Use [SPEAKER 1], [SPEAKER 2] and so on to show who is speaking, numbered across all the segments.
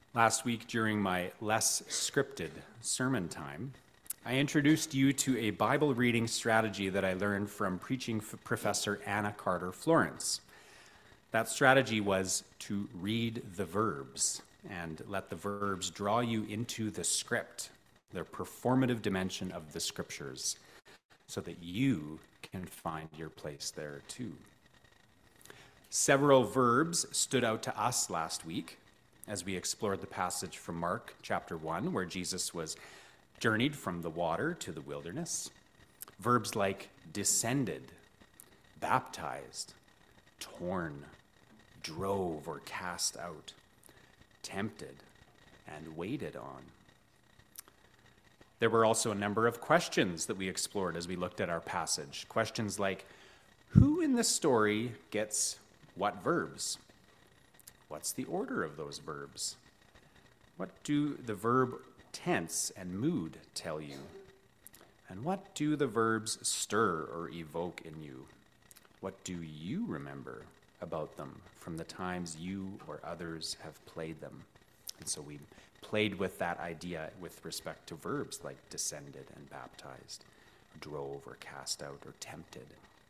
[SPEAKER 1] Last week, during my less scripted sermon time, I introduced you to a Bible reading strategy that I learned from preaching professor Anna Carter Florence. That strategy was to read the verbs and let the verbs draw you into the script, the performative dimension of the scriptures, so that you can find your place there too. Several verbs stood out to us last week as we explored the passage from Mark chapter 1, where Jesus was journeyed from the water to the wilderness. Verbs like descended, baptized, torn, drove or cast out, tempted, and waited on. There were also a number of questions that we explored as we looked at our passage. Questions like, who in the story gets what verbs? What's the order of those verbs? What do the verb tense and mood tell you? And what do the verbs stir or evoke in you? What do you remember about them from the times you or others have played them? And so we played with that idea with respect to verbs like descended and baptized, drove or cast out or tempted.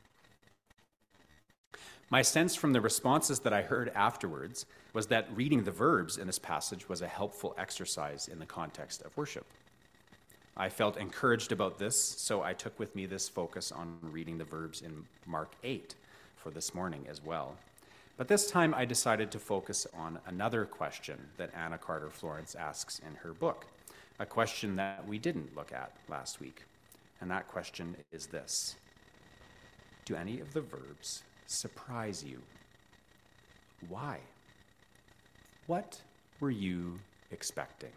[SPEAKER 1] My sense from the responses that I heard afterwards was that reading the verbs in this passage was a helpful exercise in the context of worship. I felt encouraged about this, so I took with me this focus on reading the verbs in Mark 8 for this morning as well. But this time I decided to focus on another question that Anna Carter Florence asks in her book, a question that we didn't look at last week. And that question is this: do any of the verbs surprise you? Why? What were you expecting?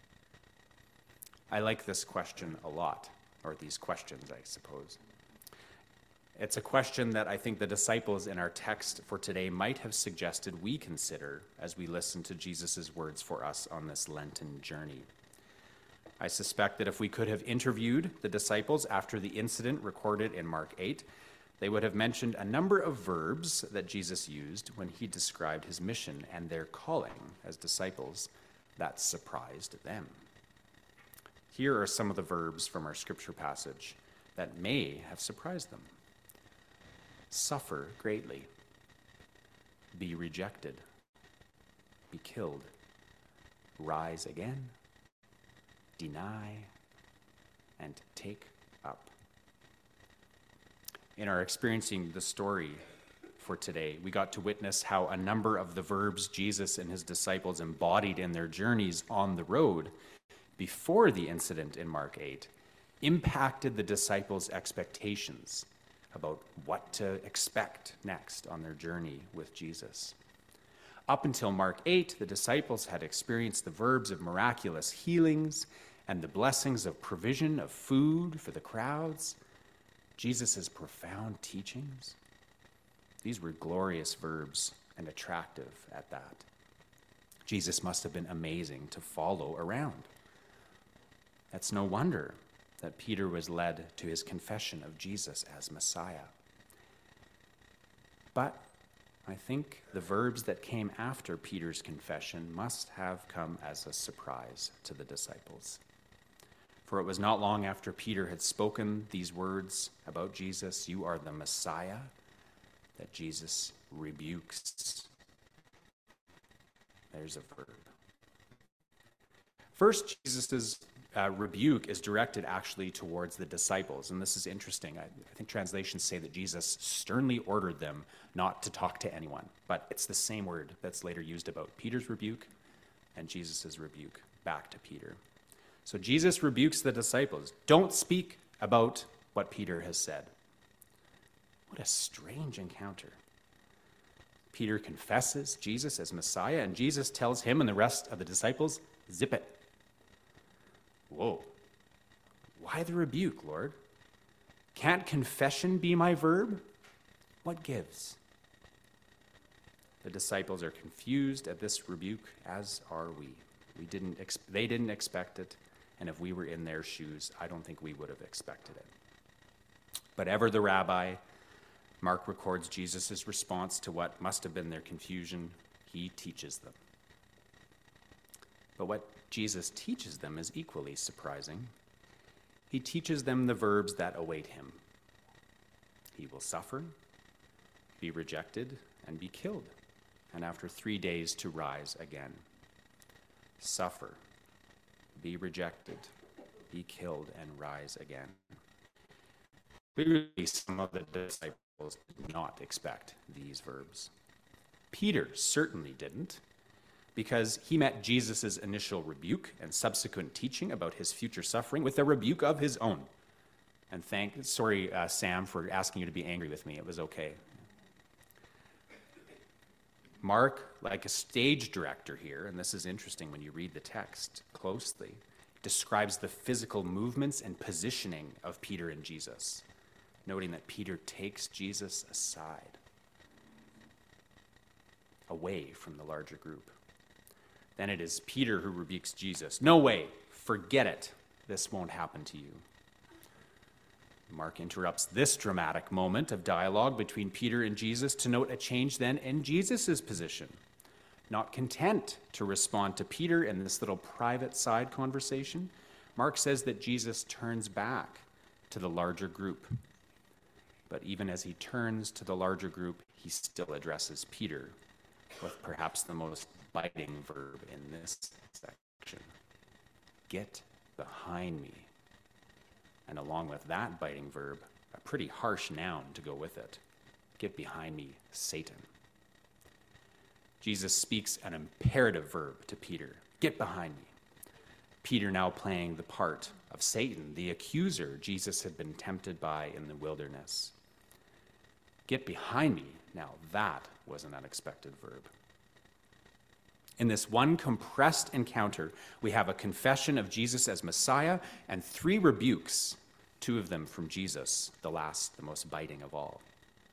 [SPEAKER 1] I like this question a lot, or these questions, I suppose. It's a question that I think the disciples in our text for today might have suggested we consider as we listen to Jesus' words for us on this Lenten journey. I suspect that if we could have interviewed the disciples after the incident recorded in Mark 8, they would have mentioned a number of verbs that Jesus used when he described his mission and their calling as disciples that surprised them. Here are some of the verbs from our scripture passage that may have surprised them. Suffer greatly, be rejected, be killed, rise again, deny, and take up. In our experiencing the story for today, we got to witness how a number of the verbs Jesus and his disciples embodied in their journeys on the road before the incident in Mark 8 impacted the disciples' expectations about what to expect next on their journey with Jesus. Up until Mark 8, the disciples had experienced the verbs of miraculous healings and the blessings of provision of food for the crowds. Jesus' profound teachings, these were glorious verbs and attractive at that. Jesus must have been amazing to follow around. That's no wonder that Peter was led to his confession of Jesus as Messiah. But I think the verbs that came after Peter's confession must have come as a surprise to the disciples. For it was not long after Peter had spoken these words about Jesus, "You are the Messiah," that Jesus rebukes. There's a verb. First, Jesus' rebuke is directed actually towards the disciples, and this is interesting. I think translations say that Jesus sternly ordered them not to talk to anyone, but it's the same word that's later used about Peter's rebuke and Jesus' rebuke back to Peter. So Jesus rebukes the disciples. Don't speak about what Peter has said. What a strange encounter. Peter confesses Jesus as Messiah, and Jesus tells him and the rest of the disciples, zip it. Whoa. Why the rebuke, Lord? Can't confession be my verb? What gives? The disciples are confused at this rebuke, as are we. They didn't expect it, and if we were in their shoes, I don't think we would have expected it. But ever the rabbi, Mark records Jesus' response to what must have been their confusion. He teaches them. But what Jesus teaches them is equally surprising. He teaches them the verbs that await him. He will suffer, be rejected, and be killed, and after 3 days to rise again. Suffer, be rejected, be killed, and rise again. Clearly, some of the disciples did not expect these verbs. Peter certainly didn't, because he met Jesus' initial rebuke and subsequent teaching about his future suffering with a rebuke of his own. And sorry, Sam, for asking you to be angry with me. It was okay. Mark, like a stage director here, and this is interesting when you read the text closely, describes the physical movements and positioning of Peter and Jesus, noting that Peter takes Jesus aside, away from the larger group. Then it is Peter who rebukes Jesus. No way, forget it. This won't happen to you. Mark interrupts this dramatic moment of dialogue between Peter and Jesus to note a change then in Jesus' position. Not content to respond to Peter in this little private side conversation, Mark says that Jesus turns back to the larger group. But even as he turns to the larger group, he still addresses Peter with perhaps the most biting verb in this section. Get behind me. And along with that biting verb, a pretty harsh noun to go with it. Get behind me, Satan. Jesus speaks an imperative verb to Peter. Get behind me. Peter now playing the part of Satan, the accuser Jesus had been tempted by in the wilderness. Get behind me. Now that was an unexpected verb. In this one compressed encounter, we have a confession of Jesus as Messiah and 3 rebukes, 2 of them from Jesus, the last, the most biting of all.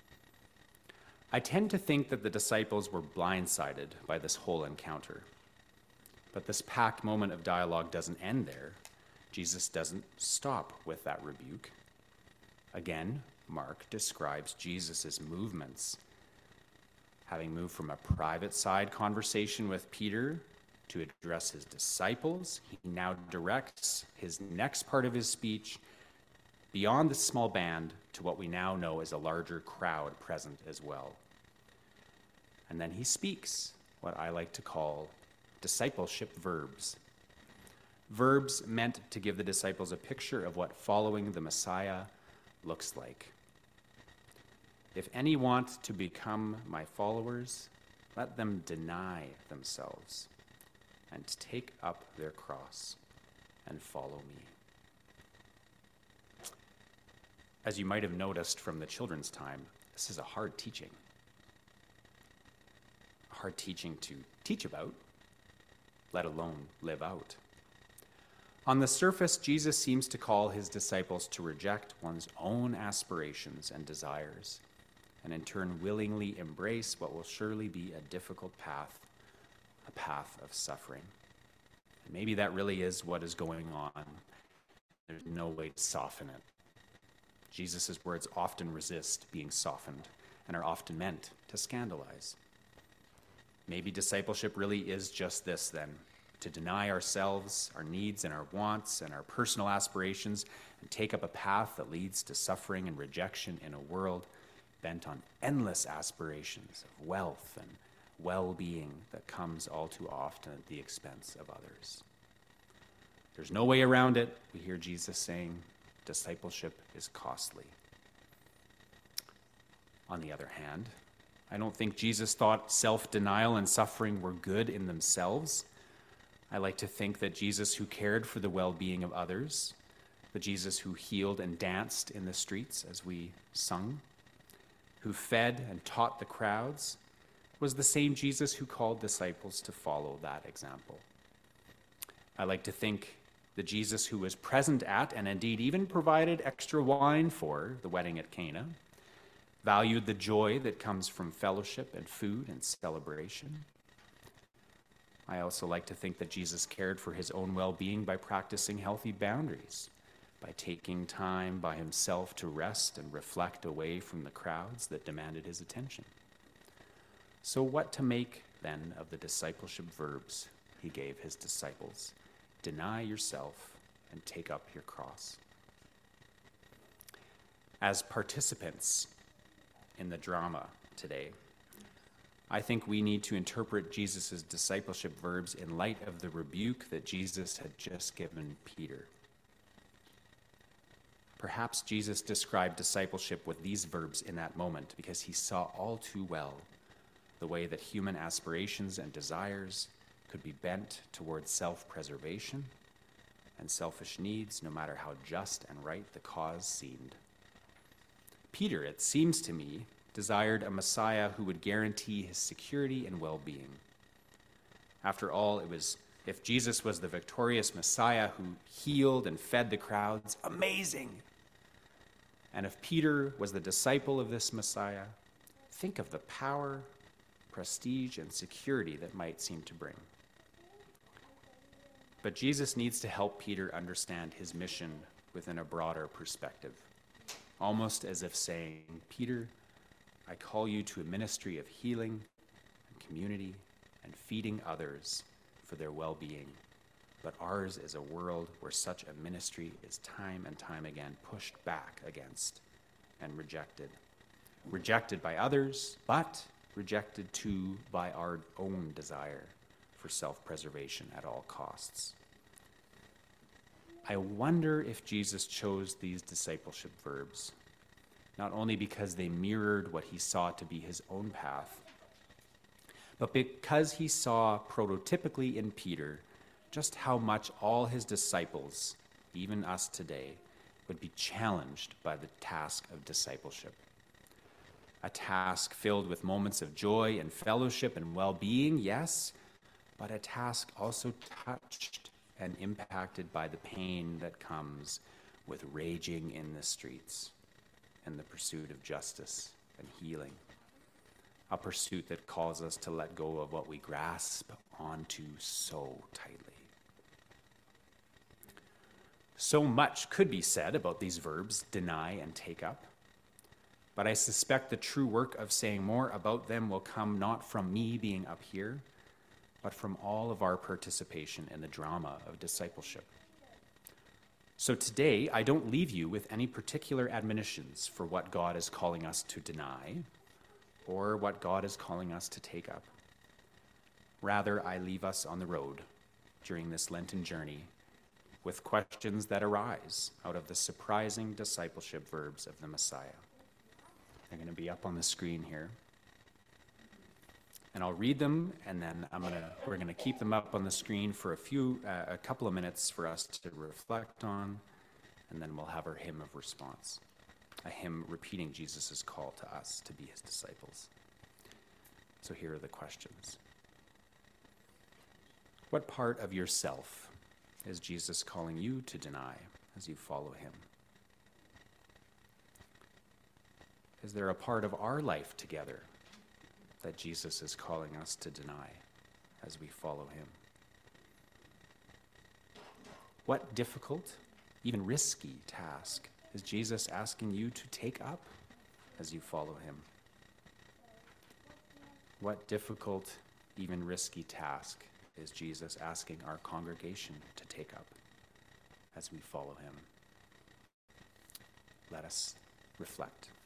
[SPEAKER 1] I tend to think that the disciples were blindsided by this whole encounter. But this packed moment of dialogue doesn't end there. Jesus doesn't stop with that rebuke. Again, Mark describes Jesus' movements. Having moved from a private side conversation with Peter to address his disciples, he now directs his next part of his speech beyond the small band to what we now know as a larger crowd present as well. And then he speaks what I like to call discipleship verbs. Verbs meant to give the disciples a picture of what following the Messiah looks like. If any want to become my followers, let them deny themselves and take up their cross and follow me. As you might have noticed from the children's time, this is a hard teaching. A hard teaching to teach about, let alone live out. On the surface, Jesus seems to call his disciples to reject one's own aspirations and desires, and in turn willingly embrace what will surely be a difficult path, a path of suffering. And maybe that really is what is going on. There's no way to soften it. Jesus' words often resist being softened and are often meant to scandalize. Maybe discipleship really is just this then, to deny ourselves, our needs and our wants and our personal aspirations, and take up a path that leads to suffering and rejection in a world bent on endless aspirations of wealth and well-being that comes all too often at the expense of others. There's no way around it, we hear Jesus saying. Discipleship is costly. On the other hand, I don't think Jesus thought self-denial and suffering were good in themselves. I like to think that Jesus, who cared for the well-being of others, the Jesus who healed and danced in the streets as we sung, who fed and taught the crowds, was the same Jesus who called disciples to follow that example. I like to think the Jesus who was present at and indeed even provided extra wine for the wedding at Cana, valued the joy that comes from fellowship and food and celebration. I also like to think that Jesus cared for his own well-being by practicing healthy boundaries, by taking time by himself to rest and reflect away from the crowds that demanded his attention. So what to make, then, of the discipleship verbs he gave his disciples. Deny yourself and take up your cross. As participants in the drama today, I think we need to interpret Jesus' discipleship verbs in light of the rebuke that Jesus had just given Peter. Perhaps Jesus described discipleship with these verbs in that moment because he saw all too well the way that human aspirations and desires could be bent towards self-preservation and selfish needs, no matter how just and right the cause seemed. Peter, it seems to me, desired a Messiah who would guarantee his security and well-being. After all, if Jesus was the victorious Messiah who healed and fed the crowds, amazing! And if Peter was the disciple of this Messiah, think of the power, prestige, and security that might seem to bring. But Jesus needs to help Peter understand his mission within a broader perspective, almost as if saying, Peter, I call you to a ministry of healing and community and feeding others for their well-being. But ours is a world where such a ministry is time and time again pushed back against and rejected. Rejected by others, but rejected too by our own desire for self-preservation at all costs. I wonder if Jesus chose these discipleship verbs, not only because they mirrored what he saw to be his own path, but because he saw prototypically in Peter just how much all his disciples, even us today, would be challenged by the task of discipleship. A task filled with moments of joy and fellowship and well-being, yes, but a task also touched and impacted by the pain that comes with raging in the streets and the pursuit of justice and healing. A pursuit that calls us to let go of what we grasp onto so tightly. So much could be said about these verbs, deny and take up, but I suspect the true work of saying more about them will come not from me being up here, but from all of our participation in the drama of discipleship. So today, I don't leave you with any particular admonitions for what God is calling us to deny or what God is calling us to take up. Rather, I leave us on the road during this Lenten journey with questions that arise out of the surprising discipleship verbs of the Messiah. They're going to be up on the screen here. And I'll read them, and then we're going to keep them up on the screen for a couple of minutes for us to reflect on, and then we'll have our hymn of response, a hymn repeating Jesus' call to us to be his disciples. So here are the questions. What part of yourself is Jesus calling you to deny as you follow him? Is there a part of our life together that Jesus is calling us to deny as we follow him? What difficult, even risky task is Jesus asking you to take up as you follow him? What difficult, even risky task is Jesus asking our congregation to take up as we follow him? Let us reflect.